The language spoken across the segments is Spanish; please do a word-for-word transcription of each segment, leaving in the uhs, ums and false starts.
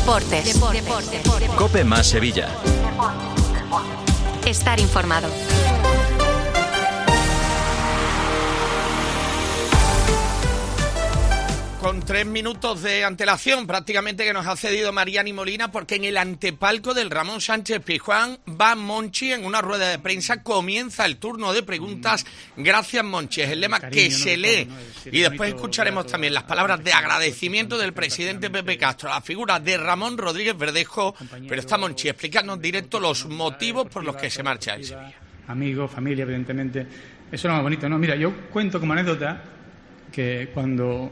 Deportes. Deportes. Deportes. Deportes. COPE más Sevilla. Estar informado. Con tres minutos de antelación prácticamente que nos ha cedido Mariani Molina, porque en el antepalco del Ramón Sánchez Pizjuán va Monchi en una rueda de prensa, comienza el turno de preguntas. Gracias, Monchi, es el lema que se lee. Y después escucharemos también las palabras de agradecimiento del presidente Pepe Castro a la figura de Ramón Rodríguez Verdejo. Pero está Monchi, explícanos directo los motivos por los que se marcha el Sevilla. Amigos, familia, evidentemente. Eso es lo más bonito, ¿no? Mira, yo cuento como anécdota que cuando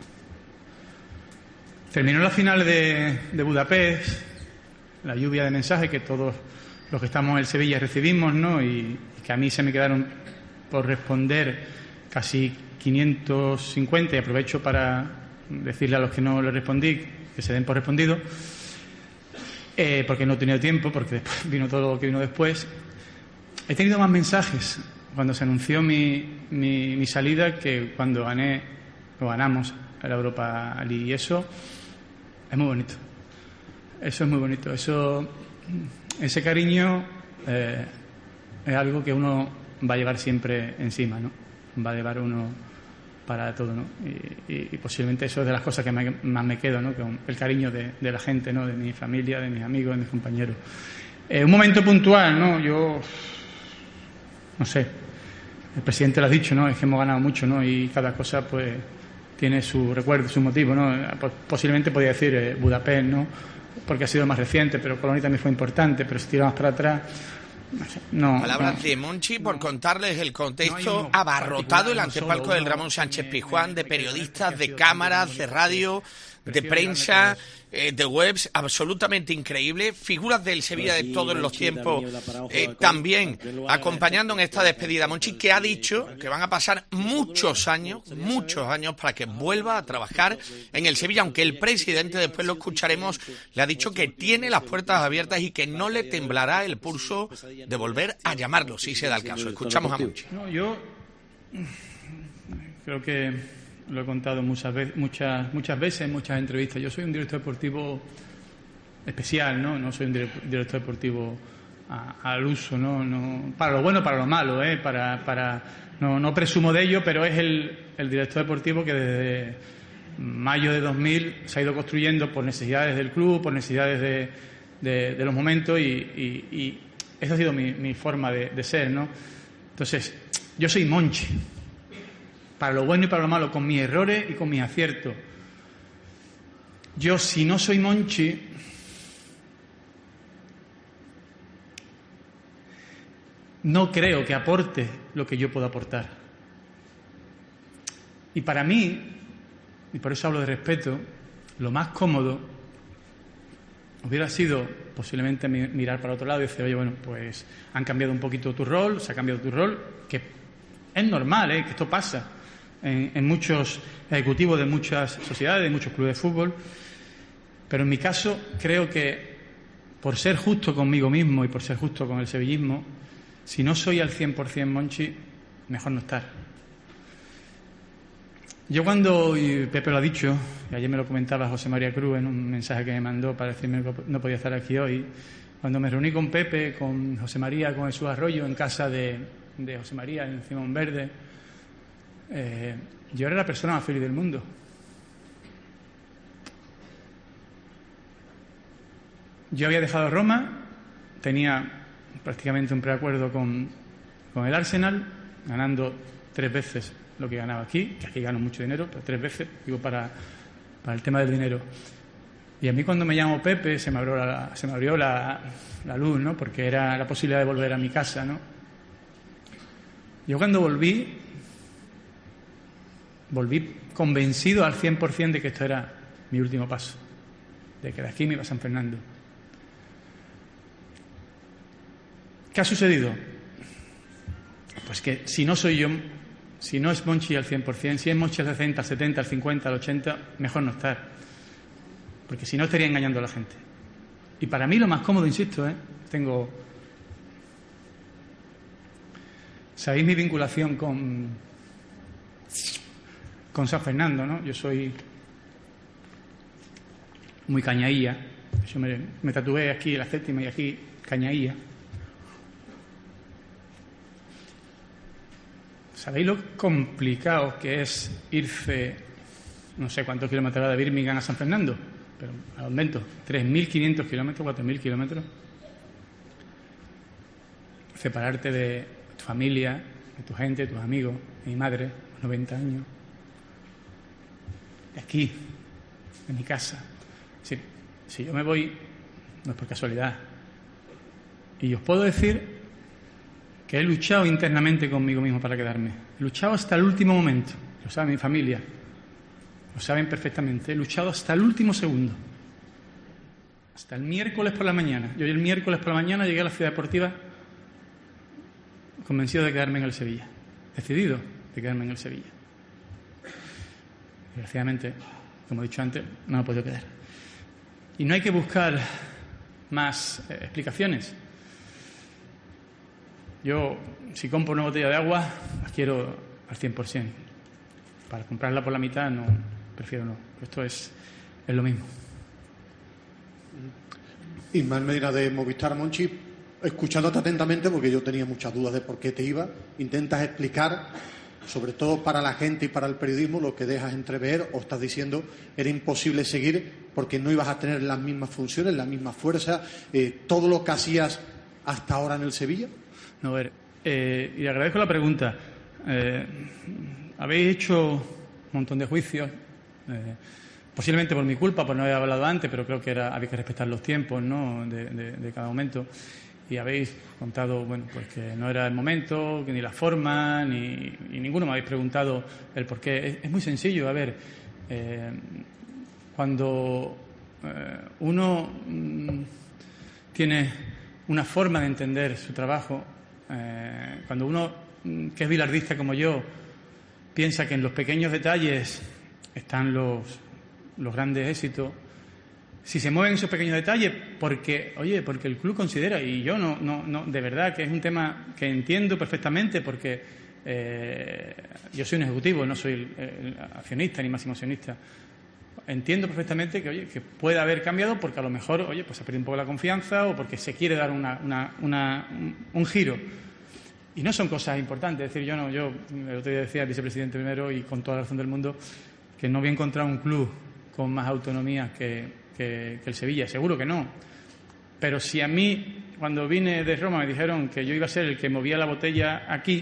terminó la final de, de Budapest, la lluvia de mensajes que todos los que estamos en el Sevilla recibimos, ¿no? Y, y que a mí se me quedaron por responder casi quinientos cincuenta, y aprovecho para decirle a los que no les respondí que se den por respondido, eh, porque no he tenido tiempo, porque después vino todo lo que vino después. He tenido más mensajes cuando se anunció mi, mi, mi salida que cuando gané o ganamos a la Europa League, y eso es muy bonito. Eso es muy bonito. Eso, ese cariño eh, es algo que uno va a llevar siempre encima, ¿no? Va a llevar uno para todo, ¿no? Y, y, y posiblemente eso es de las cosas que me, más me quedo, ¿no? Con el cariño de, de la gente, ¿no? De mi familia, de mis amigos, de mis compañeros. Eh, un momento puntual, ¿no? Yo no sé. El presidente lo ha dicho, ¿no? Es que hemos ganado mucho, ¿no? Y cada cosa, pues, tiene su recuerdo, su motivo, ¿no? Posiblemente podría decir eh, Budapest, ¿no? Porque ha sido más reciente, pero Colonia también fue importante, pero si tiramos para atrás, no sé, no. Palabras no, de Monchi por contarles el contexto. No abarrotado el antepalco solo, del Ramón Sánchez Pizjuán, de periodistas, de cámaras, de radio, de prensa, eh, de webs, absolutamente increíble. Figuras del Sevilla de todos los tiempos eh, también acompañando en esta despedida. Monchi, que ha dicho que van a pasar muchos años, muchos años para que vuelva a trabajar en el Sevilla, aunque el presidente, después lo escucharemos, le ha dicho que tiene las puertas abiertas y que no le temblará el pulso de volver a llamarlo, si se da el caso. Escuchamos a Monchi. No, yo creo que lo he contado muchas veces, muchas, muchas veces en muchas entrevistas. Yo soy un director deportivo especial, ¿no? No soy un director deportivo a, al uso, ¿no? No, para lo bueno, para lo malo, ¿eh? Para, para, no, no presumo de ello, pero es el, el director deportivo que desde mayo de dos mil se ha ido construyendo por necesidades del club, por necesidades de, de, de los momentos, y, y, y esa ha sido mi, mi forma de, de ser, ¿no? Entonces, yo soy Monchi, para lo bueno y para lo malo, con mis errores y con mis aciertos. Yo, si no soy Monchi, no creo que aporte lo que yo puedo aportar. Y para mí, y por eso hablo de respeto, lo más cómodo hubiera sido posiblemente mirar para otro lado y decir, oye, bueno, pues han cambiado un poquito tu rol, se ha cambiado tu rol, que es normal, ¿eh? Que esto pasa en, en muchos ejecutivos de muchas sociedades, de muchos clubes de fútbol. Pero en mi caso, creo que por ser justo conmigo mismo y por ser justo con el sevillismo, si no soy al cien por cien Monchi, mejor no estar. Yo cuando, y Pepe lo ha dicho, y ayer me lo comentaba José María Cruz en un mensaje que me mandó para decirme que no podía estar aquí hoy, cuando me reuní con Pepe, con José María, con Jesús Arroyo, en casa de, de José María, en Simón Verde, eh, yo era la persona más feliz del mundo. Yo había dejado Roma, tenía prácticamente un preacuerdo con, con el Arsenal, ganando tres veces lo que ganaba aquí, que aquí gano mucho dinero, pero tres veces, digo, para, para el tema del dinero. Y a mí cuando me llamó Pepe se me abrió la, se me abrió la, la luz, ¿no? Porque era la posibilidad de volver a mi casa, ¿no? Yo cuando volví, volví convencido al cien por cien de que esto era mi último paso, de que de aquí me iba a San Fernando. ¿Qué ha sucedido? Pues que si no soy yo, si no es Monchi al cien por cien, si es Monchi al sesenta, al setenta, al cincuenta, al ochenta, mejor no estar. Porque si no estaría engañando a la gente. Y para mí lo más cómodo, insisto, ¿eh? Tengo... ¿Sabéis mi vinculación con, con San Fernando, ¿no? Yo soy muy cañailla, Yo me, me tatué aquí la séptima y aquí Cañaía. ¿Sabéis lo complicado que es irse, no sé cuántos kilómetros de Birmingham a San Fernando? Pero al aumento, tres mil quinientos kilómetros, cuatro mil kilómetros. Separarte de tu familia, de tu gente, de tus amigos, de mi madre, noventa años. De aquí, de mi casa. Es decir, si yo me voy, no es por casualidad. Y os puedo decir que he luchado internamente conmigo mismo para quedarme. He luchado hasta el último momento. Lo sabe mi familia. Lo saben perfectamente. He luchado hasta el último segundo. Hasta el miércoles por la mañana. Yo el miércoles por la mañana llegué a la Ciudad Deportiva convencido de quedarme en el Sevilla. Decidido de quedarme en el Sevilla. Desgraciadamente, como he dicho antes, no me he podido quedar. Y no hay que buscar más eh, explicaciones. Yo, si compro una botella de agua, la quiero al cien por ciento. Para comprarla por la mitad, no, prefiero no. Esto es, es lo mismo. Ismael Medina de Movistar. Monchi, escuchándote atentamente, porque yo tenía muchas dudas de por qué te iba, intentas explicar, sobre todo para la gente y para el periodismo, lo que dejas entrever o estás diciendo era imposible seguir porque no ibas a tener las mismas funciones, la misma fuerza, eh, todo lo que hacías hasta ahora en el Sevilla. No, a ver, eh, y agradezco la pregunta. Eh, habéis hecho un montón de juicios, eh, posiblemente por mi culpa, por no haber hablado antes, pero creo que era, había que respetar los tiempos, ¿no?, de, de, de cada momento. Y habéis contado, bueno, pues que no era el momento, que ni la forma, ni y ninguno me habéis preguntado el por qué. Es, es muy sencillo. A ver, eh, cuando eh, uno mm, tiene una forma de entender su trabajo, eh, cuando uno, mm, que es bilardista como yo, piensa que en los pequeños detalles están los, los grandes éxitos. Si se mueven esos pequeños detalles, porque, oye, porque el club considera, y yo no, no, no, de verdad que es un tema que entiendo perfectamente, porque eh, yo soy un ejecutivo, no soy el, el accionista ni máximo accionista. Entiendo perfectamente que, oye, que puede haber cambiado porque a lo mejor, oye, pues se ha perdido un poco la confianza o porque se quiere dar una, una, una, un, un giro. Y no son cosas importantes. Es decir, yo no, yo el otro día decía al vicepresidente primero, y con toda la razón del mundo, que no voy a encontrar un club con más autonomía que Que, que el Sevilla, seguro que no. Pero si a mí, cuando vine de Roma, me dijeron que yo iba a ser el que movía la botella aquí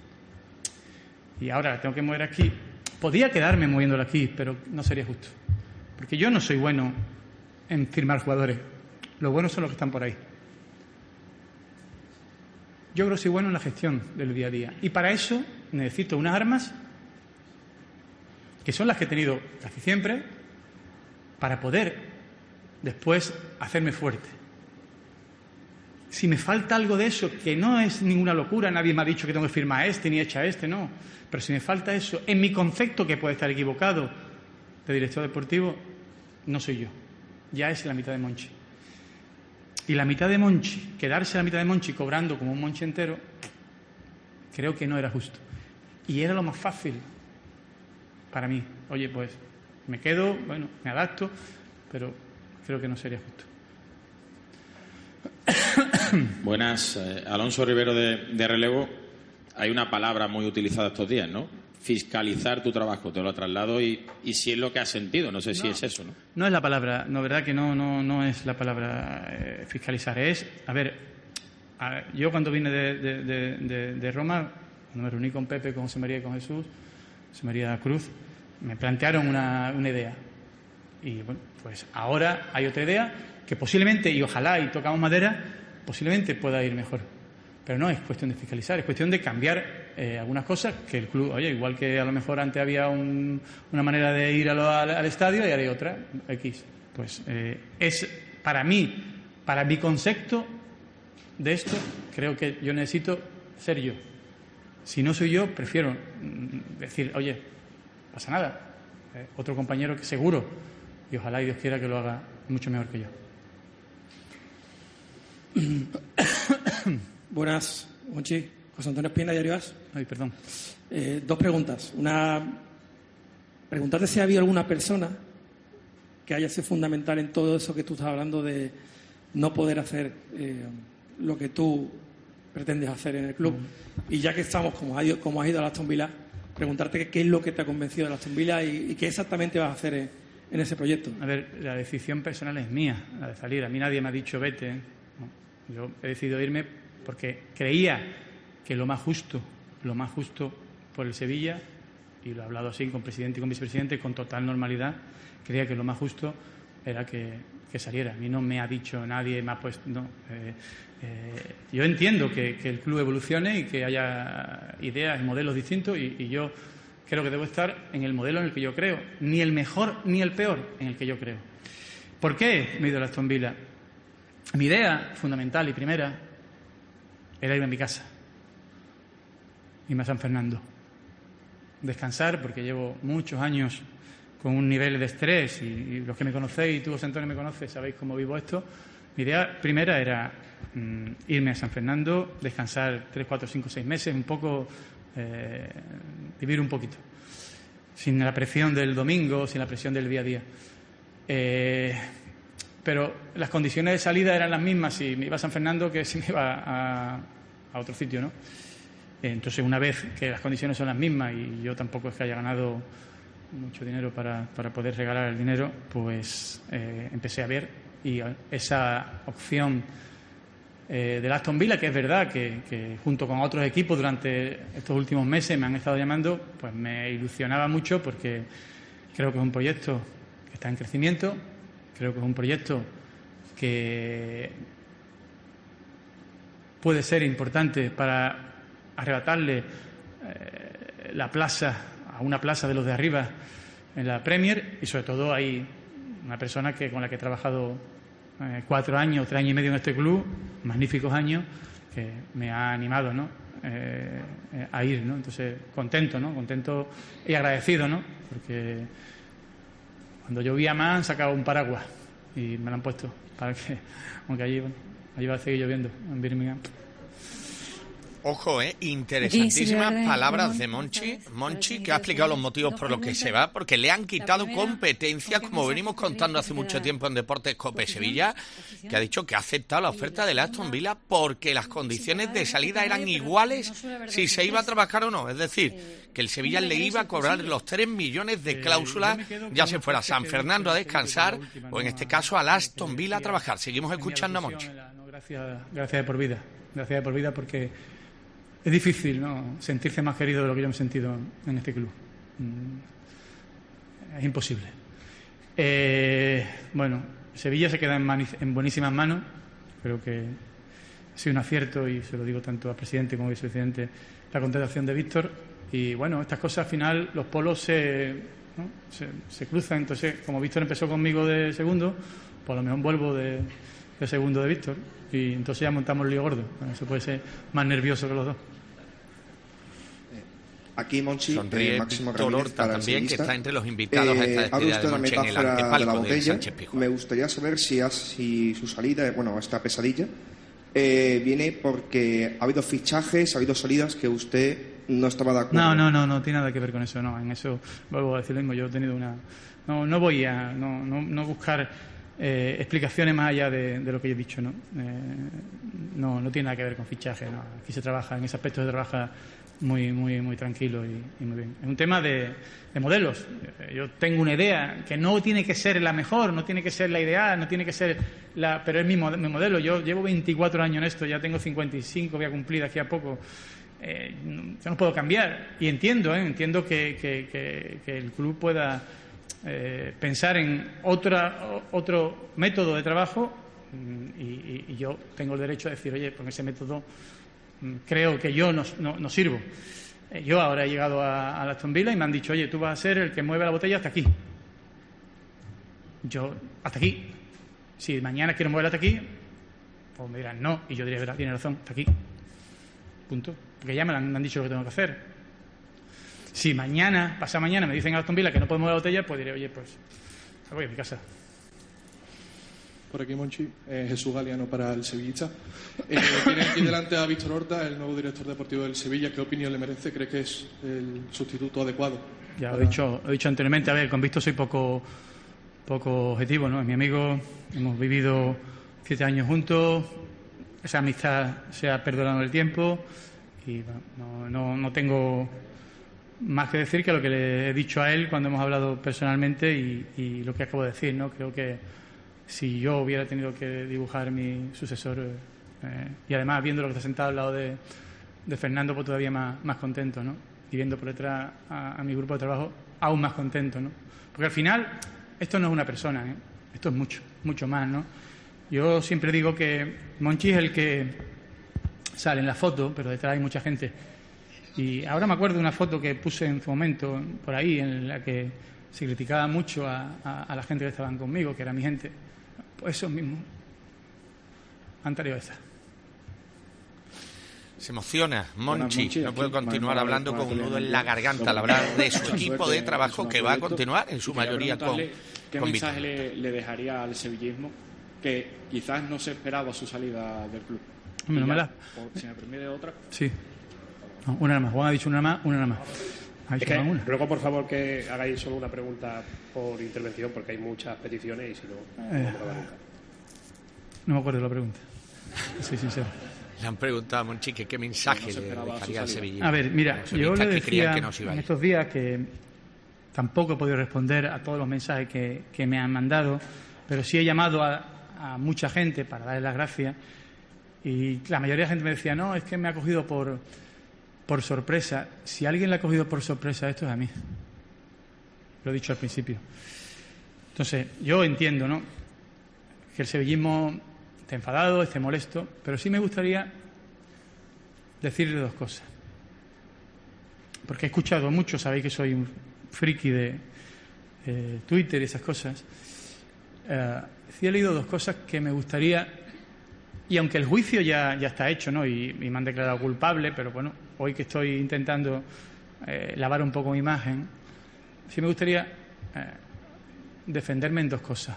y ahora la tengo que mover aquí, podía quedarme moviéndola aquí, pero no sería justo. Porque yo no soy bueno en firmar jugadores. Los buenos son los que están por ahí. Yo creo que soy bueno en la gestión del día a día. Y para eso necesito unas armas que son las que he tenido casi siempre para poder después hacerme fuerte. Si me falta algo de eso, que no es ninguna locura, nadie me ha dicho que tengo que firmar a este ni echa a este, no. Pero si me falta eso, en mi concepto, que puede estar equivocado, de director deportivo, no soy yo. Ya es la mitad de Monchi. Y la mitad de Monchi, quedarse la mitad de Monchi cobrando como un Monchi entero, creo que no era justo. Y era lo más fácil para mí. Oye, pues me quedo, bueno, me adapto, pero creo que no sería justo. Buenas, eh, Alonso Rivero de, de Relevo. Hay una palabra muy utilizada estos días, ¿no? Fiscalizar tu trabajo, te lo traslado y, y si es lo que has sentido, no sé si no, es eso, ¿no? No es la palabra, no, verdad que no, no, no es la palabra eh, fiscalizar, es, a ver, a ver, yo cuando vine de, de, de, de, de Roma, cuando me reuní con Pepe, con José María y con Jesús, José María Cruz, me plantearon una, una idea. Y bueno, pues ahora hay otra idea que posiblemente, y ojalá, y tocamos madera, posiblemente pueda ir mejor. Pero no es cuestión de fiscalizar, es cuestión de cambiar eh, algunas cosas que el club, oye, igual que a lo mejor antes había un, una manera de ir a lo, al, al estadio y ahora hay otra, X. Pues eh, es, para mí, para mi concepto de esto, creo que yo necesito ser yo. Si no soy yo, prefiero decir, oye, pasa nada. Eh, otro compañero que seguro, y ojalá y Dios quiera que lo haga mucho mejor que yo. Buenas, Monchi. José Antonio Espina, Diario As. Ay, perdón. Eh, dos preguntas. Una, preguntarte si ha habido alguna persona que haya sido fundamental en todo eso que tú estás hablando de no poder hacer eh, lo que tú pretendes hacer en el club. Mm. Y ya que estamos, como has ido, como has ido a Aston Villa, preguntarte qué es lo que te ha convencido de Aston Villa y, y qué exactamente vas a hacer en, en ese proyecto. A ver, la decisión personal es mía, la de salir. A mí nadie me ha dicho vete. No. Yo he decidido irme porque creía que lo más justo, lo más justo por el Sevilla, y lo he hablado así con presidente y con vicepresidente, con total normalidad, creía que lo más justo era que, que saliera. A mí no me ha dicho nadie, me ha puesto... No, eh, eh, yo entiendo que, que el club evolucione y que haya ideas y modelos distintos y, y yo creo que debo estar en el modelo en el que yo creo. Ni el mejor ni el peor en el que yo creo. ¿Por qué me he ido a Aston Villa? Mi idea fundamental y primera era irme a mi casa, irme a San Fernando, descansar, porque llevo muchos años con un nivel de estrés y, y los que me conocéis, y tú, José Antonio, me conoces, sabéis cómo vivo esto. Mi idea primera era mm, irme a San Fernando, descansar tres, cuatro, cinco, seis meses, un poco, eh, vivir un poquito, sin la presión del domingo, sin la presión del día a día. Eh, pero las condiciones de salida eran las mismas si me iba a San Fernando que si me iba a, a otro sitio, ¿no? Entonces, una vez que las condiciones son las mismas y yo tampoco es que haya ganado mucho dinero para, para poder regalar el dinero, pues eh, empecé a ver y esa opción eh, del Aston Villa, que es verdad que, que junto con otros equipos durante estos últimos meses me han estado llamando, pues me ilusionaba mucho porque creo que es un proyecto que está en crecimiento, creo que es un proyecto que puede ser importante para arrebatarle eh, la plaza a una plaza de los de arriba en la Premier, y sobre todo hay una persona que con la que he trabajado eh, cuatro años, tres años y medio en este club, magníficos años, que me ha animado, ¿no? eh, eh, a ir, ¿no? Entonces, contento, ¿no? Contento y agradecido, ¿no? Porque cuando llovía más han sacado un paraguas y me lo han puesto para que, aunque allí, bueno, allí va a seguir lloviendo en Birmingham. Ojo, eh, interesantísimas palabras de Monchi, Monchi, que ha explicado los motivos por los que se va, porque le han quitado competencia, como venimos contando hace mucho tiempo en Deportes Cope Sevilla, que ha dicho que ha aceptado la oferta de la Aston Villa porque las condiciones de salida eran iguales si se iba a trabajar o no. Es decir, que el Sevilla le iba a cobrar los tres millones de cláusula, ya se fuera a San Fernando a descansar o en este caso a la Aston Villa a trabajar. Seguimos escuchando a Monchi. Gracias, gracias de por vida, gracias de por vida porque es difícil, ¿no?, sentirse más querido de lo que yo me he sentido en este club. Es imposible. Eh, bueno, Sevilla se queda en, mani- en buenísimas manos. Creo que ha sido un acierto, y se lo digo tanto al presidente como al vicepresidente, la contratación de Víctor. Y bueno, estas cosas al final, los polos se, ¿no? se, se cruzan. Entonces, como Víctor empezó conmigo de segundo, pues a lo mejor vuelvo de, de segundo de Víctor. Y entonces ya montamos el lío gordo. Bueno, eso puede ser más nervioso que los dos. Aquí Monchi, Sonríe eh, Máximo Víctor Ramírez, Horta para también, que sevillista. está entre los invitados a esta Eh, despedida habla de usted de la Monchi en el metáfora de la antepalco de botella. Sánchez Pizjuán. Me gustaría saber si, has, si su salida, bueno, esta pesadilla, eh, viene porque ha habido fichajes, ha habido salidas que usted no estaba de acuerdo. No, no, no, no tiene nada que ver con eso, no. En eso vuelvo a decir lo mismo. Yo he tenido una... No, no voy a no, no, no buscar eh, explicaciones más allá de, de lo que yo he dicho, ¿no? Eh, no, no tiene nada que ver con fichajes, ¿no? Aquí se trabaja, en ese aspecto se trabaja muy, muy, muy tranquilo y, y muy bien. Es un tema de, de modelos. Yo tengo una idea que no tiene que ser la mejor, no tiene que ser la ideal, no tiene que ser la... Pero es mi, mi modelo. Yo llevo veinticuatro años en esto, ya tengo cincuenta y cinco, voy a cumplir aquí a poco. Eh, yo no puedo cambiar. Y entiendo, ¿eh? Entiendo que, que, que, que el club pueda eh, pensar en otra, otro método de trabajo y, y, y yo tengo el derecho a decir, oye, con ese método creo que yo no, no, no sirvo. Eh, yo ahora he llegado a, a la Aston Villa y me han dicho, oye, tú vas a ser el que mueve la botella hasta aquí. Yo, hasta aquí. Si mañana quiero moverla hasta aquí, pues me dirán no. Y yo diré, verdad, tiene razón, hasta aquí. Punto. Porque ya me, han, me han dicho lo que tengo que hacer. Si mañana, pasado mañana, me dicen a Aston Villa que no puedo mover la botella, pues diré, oye, pues voy a mi casa. Por aquí, Monchi, eh, Jesús Galeano para el Sevillista. Eh, tiene aquí delante a Víctor Horta, el nuevo director deportivo del Sevilla. ¿Qué opinión le merece? ¿Cree que es el sustituto adecuado? Ya para... he dicho, he dicho anteriormente, a ver, con Víctor soy poco poco objetivo, ¿no? Es mi amigo, hemos vivido siete años juntos, esa amistad se ha perdurado en el tiempo y bueno, no, no, no tengo más que decir que lo que le he dicho a él cuando hemos hablado personalmente y, y lo que acabo de decir, ¿no? Creo que si yo hubiera tenido que dibujar mi sucesor eh, y además viendo lo que está sentado al lado de, de Fernando, pues todavía más, más contento, ¿no? Y viendo por detrás a, a mi grupo de trabajo aún más contento, ¿no? Porque al final esto no es una persona, ¿eh? Esto es mucho, mucho más, ¿no? Yo siempre digo que Monchi es el que sale en la foto, pero detrás hay mucha gente. Y ahora me acuerdo de una foto que puse en su momento por ahí, en la que se criticaba mucho a, a, a la gente que estaban conmigo, que era mi gente. Pues eso mismo. Anterior a esa. Se emociona, Monchi, Monchi no puede continuar hablando con un nudo en la garganta al hablar de su equipo de trabajo que va a continuar en su mayoría con ¿Qué con mensaje le, le dejaría al sevillismo que quizás no se esperaba su salida del club? No me la... o, si me permite otra. Sí. No, una nada más. Juan ha dicho una más, una nada más. Ha dicho Es que, una. Luego, por favor, que hagáis solo una pregunta por intervención, porque hay muchas peticiones y si no, no Eh, me lo va nunca. No me acuerdo de la pregunta. Soy sincero. Le han preguntado a Monchi que qué mensaje No se le esperaba dejaría al su salida. Sevilla. A ver, mira, yo le decía que no se iba a en ir. estos días que tampoco he podido responder a todos los mensajes que, que me han mandado, pero sí he llamado a, a mucha gente para darles las gracias y la mayoría de la gente me decía, no, es que me ha cogido por, por sorpresa. Si alguien le ha cogido por sorpresa esto es a mí. Lo he dicho al principio. Entonces, yo entiendo, ¿no?, que el sevillismo esté enfadado, esté molesto, pero sí me gustaría decirle dos cosas. Porque he escuchado mucho, sabéis que soy un friki de eh, Twitter y esas cosas. Eh, sí he leído dos cosas que me gustaría, y aunque el juicio ya, ya está hecho, ¿no?, y, y me han declarado culpable, pero bueno, hoy que estoy intentando eh, lavar un poco mi imagen, sí me gustaría eh, defenderme en dos cosas.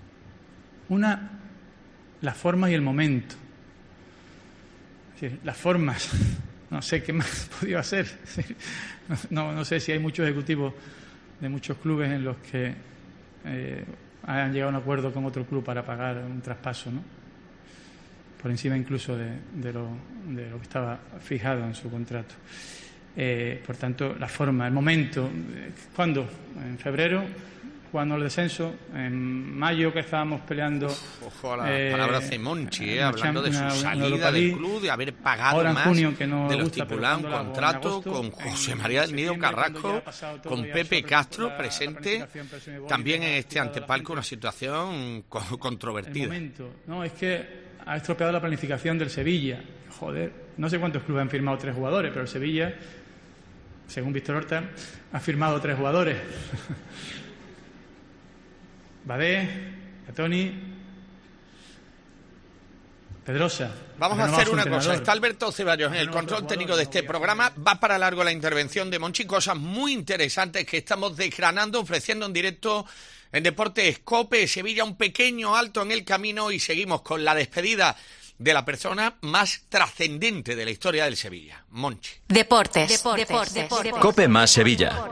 Una, las formas y el momento. Es decir, las formas, no sé qué más podía hacer. No, no sé si hay muchos ejecutivos de muchos clubes en los que eh, han llegado a un acuerdo con otro club para pagar un traspaso, ¿no?, por encima incluso de, de, lo, de lo que estaba fijado en su contrato. Eh, por tanto, la forma, el momento. ¿Cuándo? En febrero, jugando el descenso. En mayo, que estábamos peleando. Ojo a las eh, palabras de Monchi, eh, una hablando de su una- una salida Europa del League. club, de haber pagado Ahora en más junio, que no de lo gusta, pero estipulado en cuando la hago en contrato, agosto, con en José María del Nido septiembre, cuando ya Carrasco, ha pasado todo, con ya Pepe sobre Castro la- la presente, planificación, pero se me voy, también en ya este tirado la antepalco, una gente. situación co- El controvertida. momento. No, es que ha estropeado la planificación del Sevilla. Joder, no sé cuántos clubes han firmado tres jugadores, pero el Sevilla, según Víctor Horta, ha firmado tres jugadores. Badé, Toni, Pedrosa. Vamos a Renovado hacer su una cosa. entrenador. Está Alberto Ceballos en el Renovado control su técnico de este jugador, programa. Va para largo la intervención de Monchi. Cosas muy interesantes que estamos desgranando, ofreciendo en directo en Deportes COPE. Sevilla, un pequeño alto en el camino y seguimos con la despedida de la persona más trascendente de la historia del Sevilla, Monchi. Deportes. Deportes. Deportes. Deportes. Cope más Sevilla.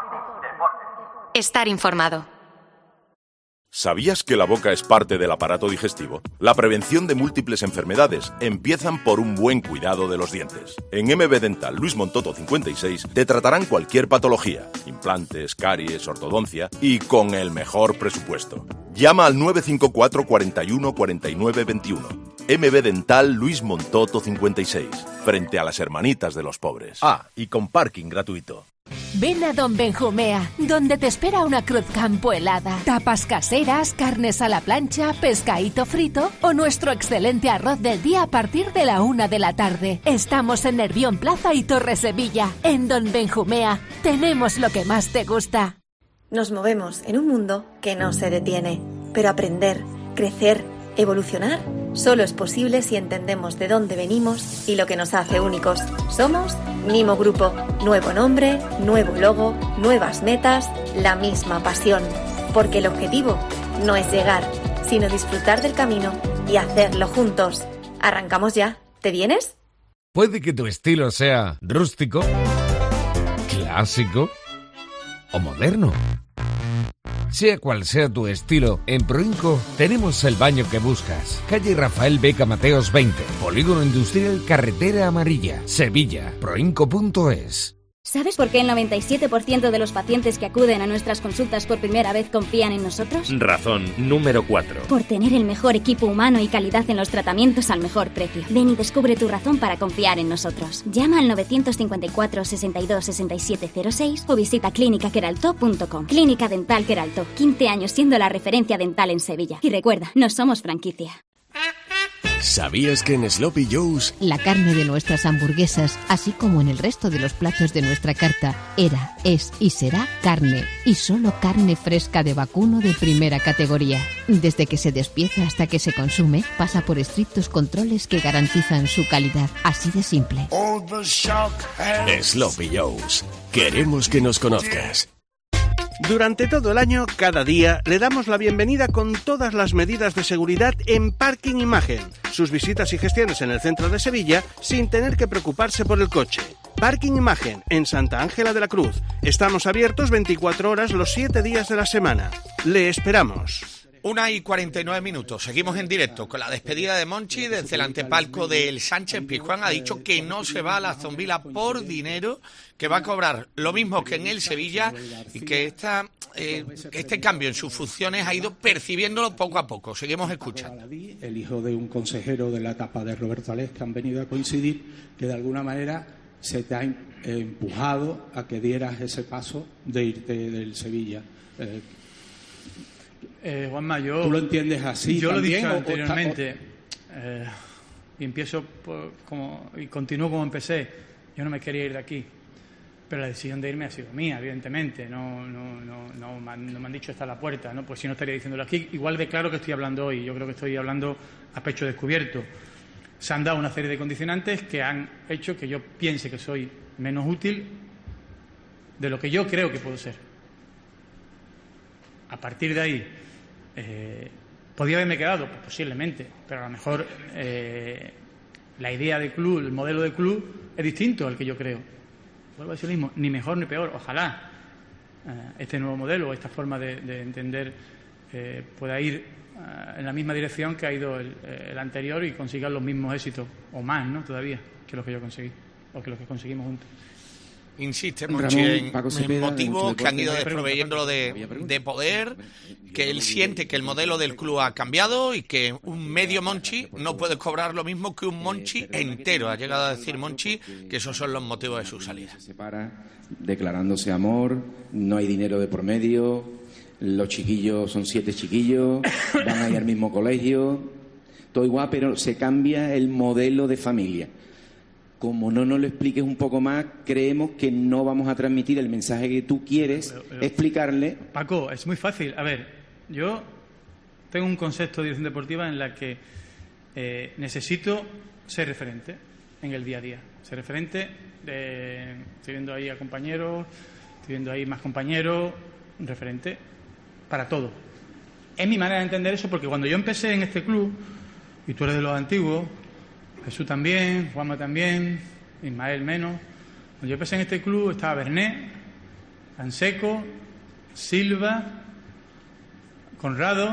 Estar informado. ¿Sabías que la boca es parte del aparato digestivo? La prevención de múltiples enfermedades empiezan por un buen cuidado de los dientes. En M B Dental Luis Montoto cincuenta y seis te tratarán cualquier patología, implantes, caries, ortodoncia y con el mejor presupuesto. Llama al nueve cinco cuatro, cuatro uno, cuatro nueve dos uno. M B Dental Luis Montoto cincuenta y seis, frente a las hermanitas de los pobres. Ah, y con parking gratuito. Ven a Don Benjumea, donde te espera una cruz campo helada, tapas caseras, carnes a la plancha, pescadito frito o nuestro excelente arroz del día a partir de la una de la tarde. Estamos en Nervión Plaza y Torre Sevilla. En Don Benjumea tenemos lo que más te gusta. Nos movemos en un mundo que no se detiene, pero aprender, crecer, evolucionar, solo es posible si entendemos de dónde venimos y lo que nos hace únicos. Somos Mimo Grupo. Nuevo nombre, nuevo logo, nuevas metas, la misma pasión. Porque el objetivo no es llegar, sino disfrutar del camino y hacerlo juntos. ¿Arrancamos ya? ¿Te vienes? Puede que tu estilo sea rústico, clásico o moderno. Sea cual sea tu estilo, en Proinco tenemos el baño que buscas. Calle Rafael Beca Mateos veinte, Polígono Industrial Carretera Amarilla, Sevilla. proinco punto es. ¿Sabes por qué el noventa y siete por ciento de los pacientes que acuden a nuestras consultas por primera vez confían en nosotros? Razón número cuatro. Por tener el mejor equipo humano y calidad en los tratamientos al mejor precio. Ven y descubre tu razón para confiar en nosotros. Llama al nueve cinco cuatro, sesenta y dos, sesenta y siete cero seis o visita clínica queraltó punto com. Clínica Dental Queraltó, quince años siendo la referencia dental en Sevilla. Y recuerda, no somos franquicia. ¿Sabías que en Sloppy Joe's la carne de nuestras hamburguesas, así como en el resto de los platos de nuestra carta, era, es y será carne, y solo carne fresca de vacuno de primera categoría? Desde que se despieza hasta que se consume, pasa por estrictos controles que garantizan su calidad. Así de simple. Sloppy Joe's. Queremos que nos conozcas. Durante todo el año, cada día, le damos la bienvenida con todas las medidas de seguridad en Parking Imagen. Sus visitas y gestiones en el centro de Sevilla sin tener que preocuparse por el coche. Parking Imagen, en Santa Ángela de la Cruz. Estamos abiertos veinticuatro horas los siete días de la semana. Le esperamos. Una y cuarenta y nueve minutos. Seguimos en directo con la despedida de Monchi desde el antepalco del Sánchez Pizjuán. Ha dicho que no se va a la Aston Villa por dinero, que va a cobrar lo mismo que en el Sevilla y que esta, eh, este cambio en sus funciones ha ido percibiéndolo poco a poco. Seguimos escuchando. El hijo de un consejero de la etapa de Roberto Alés, que han venido a coincidir, que de alguna manera se te ha empujado a que dieras ese paso de irte del Sevilla. Eh, Eh, Juanma, yo... ¿Tú lo entiendes así? Yo lo he dicho o, anteriormente, o, o... Eh, y empiezo por, como, y continúo como empecé. Yo no me quería ir de aquí, pero la decisión de irme ha sido mía, evidentemente. No, no, no, no, me, han, no me han dicho está a la puerta, ¿no? Pues si no estaría diciéndolo aquí. Igual de claro que estoy hablando hoy. Yo creo que estoy hablando a pecho descubierto. Se han dado una serie de condicionantes que han hecho que yo piense que soy menos útil de lo que yo creo que puedo ser. A partir de ahí, Eh, ¿podía haberme quedado? Pues posiblemente, pero a lo mejor eh, la idea de club, el modelo de club es distinto al que yo creo. Vuelvo a decir lo mismo, ni mejor ni peor. Ojalá eh, este nuevo modelo, esta forma de, de entender eh, pueda ir eh, en la misma dirección que ha ido el, el anterior y consiga los mismos éxitos, o más, ¿no? Todavía, que los que yo conseguí, o que los que conseguimos juntos. Insiste Monchi en, en motivos que han ido desproveyéndolo de, de poder, que él siente que el modelo del club ha cambiado y que un medio Monchi no puede cobrar lo mismo que un Monchi entero. Ha llegado a decir Monchi que esos son los motivos de su salida. Se separa declarándose amor, no hay dinero de por medio, los chiquillos son siete chiquillos, van a ir al mismo colegio, todo igual, pero se cambia el modelo de familia. Como no nos lo expliques un poco más, creemos que no vamos a transmitir el mensaje que tú quieres pero, pero, explicarle. Paco, es muy fácil. A ver, yo tengo un concepto de dirección deportiva en la que eh, necesito ser referente en el día a día. Ser referente, de, estoy viendo ahí a compañeros, estoy viendo ahí más compañeros, un referente para todo. Es mi manera de entender eso, porque cuando yo empecé en este club, y tú eres de los antiguos, Jesús también, Juanma también, Ismael menos. Cuando yo empecé en este club estaba Bernet, Canseco, Silva, Conrado,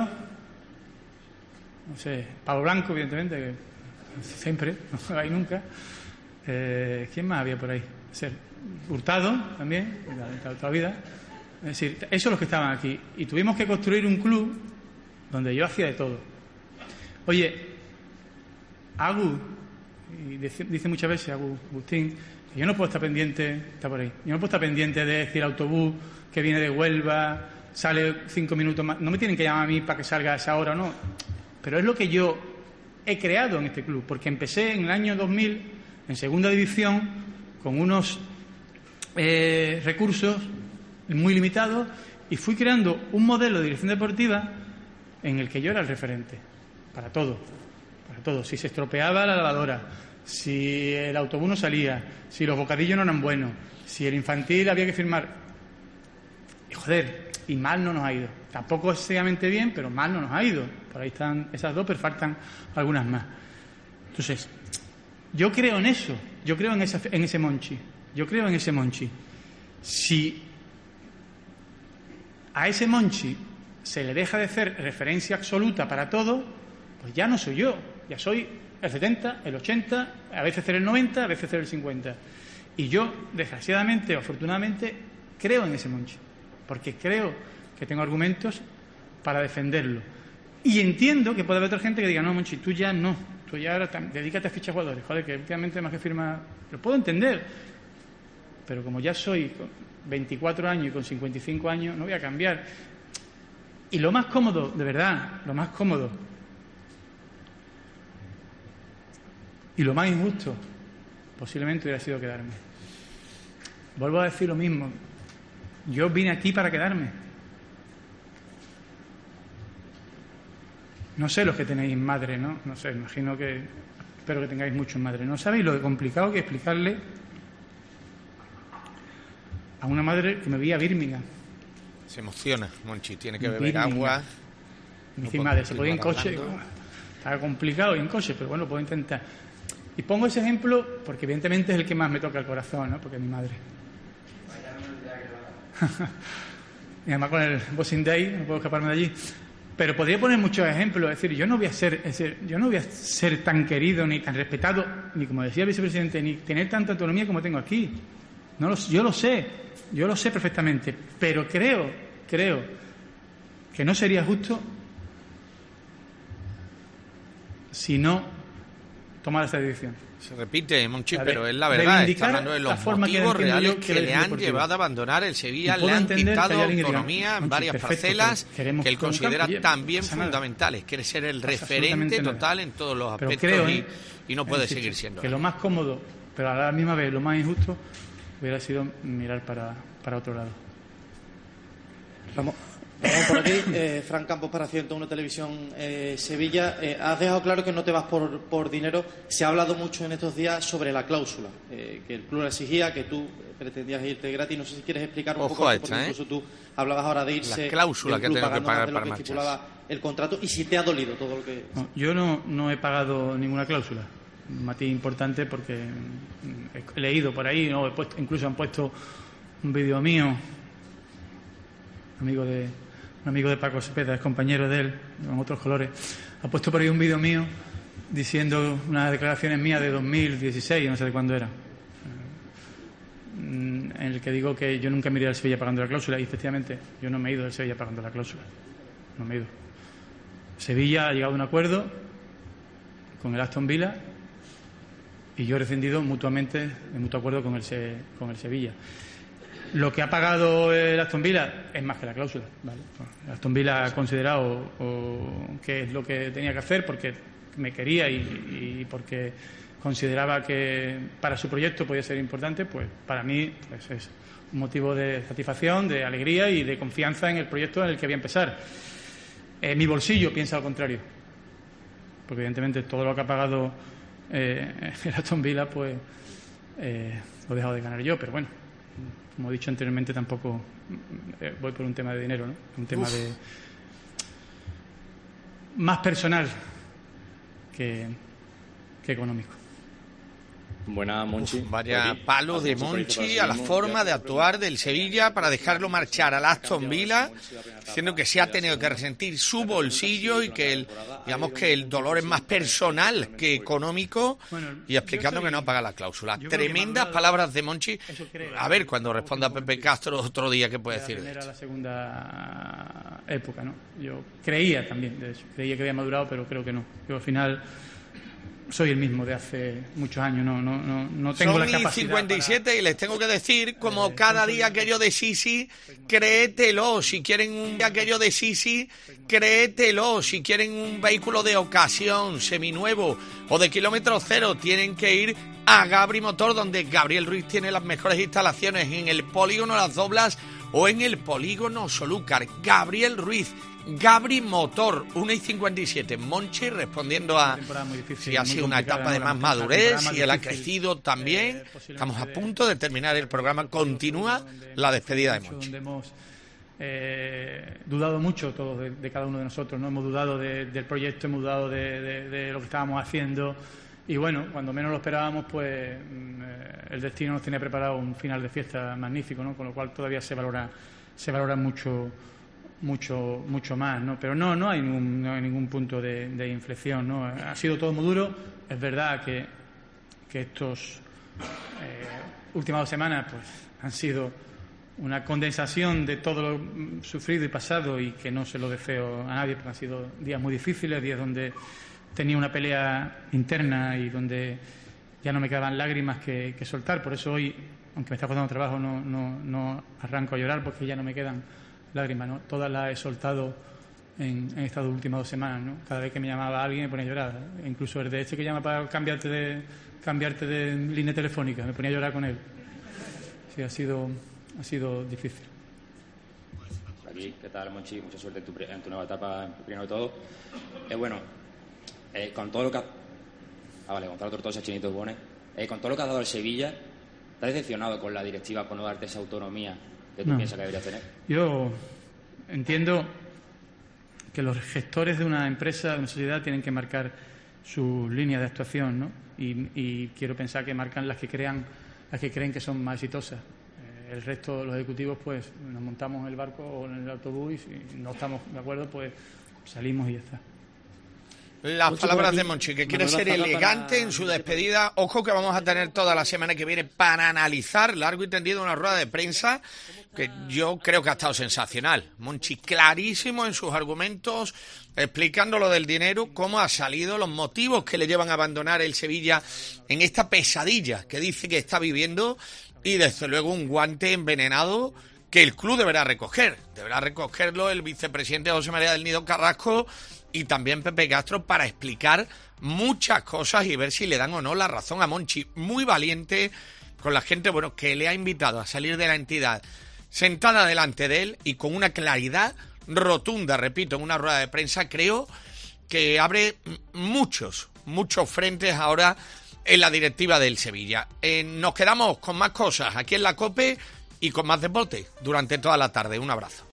no sé, Pablo Blanco, evidentemente, que siempre, no hay nunca. Eh, ¿Quién más había por ahí? Ser Hurtado también, de toda la vida. Es decir, esos son los que estaban aquí. Y tuvimos que construir un club donde yo hacía de todo. Oye, Agu, y dice, dice muchas veces Agustín, que yo no puedo estar pendiente, está por ahí, yo no puedo estar pendiente de decir autobús que viene de Huelva, sale cinco minutos más, no me tienen que llamar a mí para que salga a esa hora, no, pero es lo que yo he creado en este club, porque empecé en el año dos mil en segunda división con unos eh, recursos muy limitados y fui creando un modelo de dirección deportiva en el que yo era el referente para todo. Para todo. Si se estropeaba la lavadora, si el autobús no salía, si los bocadillos no eran buenos, si el infantil había que firmar. Y joder, y mal no nos ha ido. Tampoco excesivamente bien, pero mal no nos ha ido. Por ahí están esas dos, pero faltan algunas más. Entonces, yo creo en eso. Yo creo en, esa, en ese Monchi. Yo creo en ese Monchi. Si a ese Monchi se le deja de hacer referencia absoluta para todo, pues ya no soy yo, ya soy el setenta, el ochenta, a veces el noventa, a veces el cincuenta. Y yo, desgraciadamente o afortunadamente, creo en ese Monchi, porque creo que tengo argumentos para defenderlo. Y entiendo que puede haber otra gente que diga, no, Monchi, tú ya no, tú ya ahora dedícate a fichar jugadores, joder, que últimamente más que firma... Lo puedo entender, pero como ya soy veinticuatro años y con cincuenta y cinco años, no voy a cambiar. Y lo más cómodo, de verdad, lo más cómodo y lo más injusto posiblemente hubiera sido quedarme. Vuelvo a decir lo mismo, yo vine aquí para quedarme. No sé los que tenéis madre, ¿no? No sé, imagino que... Espero que tengáis muchos madres. ¿No sabéis lo complicado que es explicarle a una madre que me veía Birmingham? Se emociona, Monchi, tiene que beber Birmingham. agua. Me no dice, madre, se podía en continuar coche. hablando. Está complicado y en coche, pero bueno, puedo intentar. Y pongo ese ejemplo porque evidentemente es el que más me toca el corazón, ¿no? Porque es mi madre. Y además con el Boxing Day no puedo escaparme de allí. Pero podría poner muchos ejemplos, es decir, yo no voy a ser, es decir, yo no voy a ser tan querido ni tan respetado, ni como decía el vicepresidente, ni tener tanta autonomía como tengo aquí. No lo, yo lo sé, yo lo sé perfectamente, pero creo, creo que no sería justo si no tomara esa decisión. Se repite, Monchi, A ver, pero es la verdad. Está reivindicar hablando de la los forma que motivos entiendo reales yo que que es le el han deportivo. llevado a abandonar el Sevilla, Y le puedo han entender que quitado haya alguien que diga, autonomía en Monchi, varias perfecto, parcelas que queremos que él que un considera campo, también pasa nada. fundamentales. Quiere ser el Pasa referente absolutamente nada. total en todos los Pero aspectos creo, y, ¿eh? y no puede Insisto, seguir siendo. que lo más cómodo, pero a la misma vez lo más injusto, hubiera sido mirar para, para otro lado. Vamos, vamos por aquí. Eh, Fran Campos para ciento uno Televisión eh, Sevilla. Eh, has dejado claro que no te vas por, por dinero. Se ha hablado mucho en estos días sobre la cláusula, eh, que el club la exigía, que tú pretendías irte gratis. No sé si quieres explicar un Ojo poco a eso, esta, porque ¿eh? incluso tú hablabas ahora de irse. La cláusula del que club tengo que pagando más pagar de lo para que marcharse. estipulaba el contrato, y si te ha dolido todo lo que... No, yo no, no he pagado ninguna cláusula. Un matiz importante porque mm, he leído por ahí, ¿no? He puesto, incluso han puesto un vídeo mío, amigo de, un amigo de Paco Cepeda, es compañero de él, con otros colores, ha puesto por ahí un vídeo mío diciendo unas declaraciones mías de dos mil dieciséis, no sé de cuándo era, en el que digo que yo nunca me iré al Sevilla pagando la cláusula, y efectivamente yo no me he ido del Sevilla pagando la cláusula, no me he ido. Sevilla ha llegado a un acuerdo con el Aston Villa y yo he rescindido mutuamente, en mutuo acuerdo con el, Se, con el Sevilla. Lo que ha pagado el Aston Villa es más que la cláusula, ¿vale? El Aston Villa ha considerado o, que es lo que tenía que hacer porque me quería y, y porque consideraba que para su proyecto podía ser importante, pues para mí pues es un motivo de satisfacción, de alegría y de confianza en el proyecto en el que voy a empezar. Eh, mi bolsillo piensa al contrario, porque evidentemente todo lo que ha pagado eh, el Aston Villa pues eh, lo he dejado de ganar yo, pero bueno, como he dicho anteriormente, tampoco eh, voy por un tema de dinero, ¿no? Un tema Uf. de más personal que, que económico. Buena, Monchi. Uf, vaya palo de Monchi a la forma de actuar del Sevilla para dejarlo marchar al Aston Villa, diciendo que se ha tenido que resentir su bolsillo y que el, digamos que el dolor es más personal que económico, y explicando que no paga la cláusula. Tremendas palabras de Monchi. A ver, cuando responda Pepe Castro otro día, ¿qué puede decir de Era esto? la segunda época, ¿no? Yo creía también, de hecho, creía que había madurado, pero creo que no. Yo al final soy el mismo de hace muchos años, no no no, no tengo Son la mis capacidad cincuenta y siete para... y les tengo que decir, como cada día aquello de Sisi, créetelo. Si quieren un aquello de Sisi, créetelo. Si quieren un vehículo de ocasión, seminuevo o de kilómetro cero, tienen que ir a Gabri Motor, donde Gabriel Ruiz tiene las mejores instalaciones en el polígono Las Doblas o en el polígono Solúcar. Gabriel Ruiz, Gabri Motor, una y cincuenta y siete. Monchi respondiendo a si ha sido una etapa de más madurez, si él ha crecido también. Estamos a punto de terminar el programa. Continúa la despedida de Monchi. Donde hemos eh, dudado mucho todos de, de cada uno de nosotros, no hemos dudado de, del proyecto, hemos dudado de, de, de lo que estábamos haciendo. Y bueno, cuando menos lo esperábamos, pues eh, el destino nos tenía preparado un final de fiesta magnífico, ¿no? Con lo cual todavía se valora, se valora mucho mucho mucho más, ¿no? Pero no no hay ningún, no hay ningún punto de, de inflexión, ¿no? Ha sido todo muy duro. Es verdad que, que estos eh, últimas dos semanas pues han sido una condensación de todo lo sufrido y pasado, y que no se lo deseo a nadie, porque han sido días muy difíciles, días donde tenía una pelea interna y donde ya no me quedaban lágrimas que, que soltar. Por eso hoy, aunque me está costando trabajo, no, no, no arranco a llorar, porque ya no me quedan lágrimas, ¿no? Todas las he soltado en, en estas últimas dos semanas, ¿no? Cada vez que me llamaba alguien me ponía a llorar, ¿eh? Incluso el de este que llama para cambiarte de, cambiarte de línea telefónica, me ponía a llorar con él. Sí, ha sido... ha sido difícil. Aquí, ¿qué tal, Monchi? Mucha suerte en tu, en tu nueva etapa, primero de todo. Eh, bueno, eh, con todo lo que ha... Ah, vale, Gonzalo Tortosa, Chinito Bones. Eh, con todo lo que ha dado el Sevilla, ¿estás decepcionado con la directiva por no darte esa autonomía que tú no. piensas que debería tener? Yo entiendo que los gestores de una empresa, de una sociedad, tienen que marcar sus líneas de actuación, ¿no? Y, y quiero pensar que marcan las que crean, las que creen que son más exitosas. El resto de los ejecutivos, pues nos montamos en el barco o en el autobús, y si no estamos de acuerdo, pues salimos y ya está. Las Mucho palabras aquí, de Monchi, que quiere Manuela ser Zala elegante para... en su despedida. Ojo que vamos a tener toda la semana que viene para analizar largo y tendido una rueda de prensa que yo creo que ha estado sensacional. Monchi clarísimo en sus argumentos, explicando lo del dinero, cómo ha salido, los motivos que le llevan a abandonar el Sevilla en esta pesadilla que dice que está viviendo, y desde luego un guante envenenado que el club deberá recoger. Deberá recogerlo el vicepresidente José María del Nido Carrasco y también Pepe Castro, para explicar muchas cosas y ver si le dan o no la razón a Monchi. Muy valiente con la gente, bueno, que le ha invitado a salir de la entidad sentada delante de él y con una claridad rotunda, repito, en una rueda de prensa. Creo que abre muchos, muchos frentes ahora en la directiva del Sevilla. Eh, nos quedamos con más cosas aquí en la COPE y con más deporte durante toda la tarde. Un abrazo.